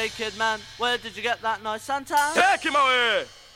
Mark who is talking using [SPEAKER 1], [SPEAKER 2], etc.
[SPEAKER 1] Hey, kid man, where did you get that nice suntan?
[SPEAKER 2] Take him away!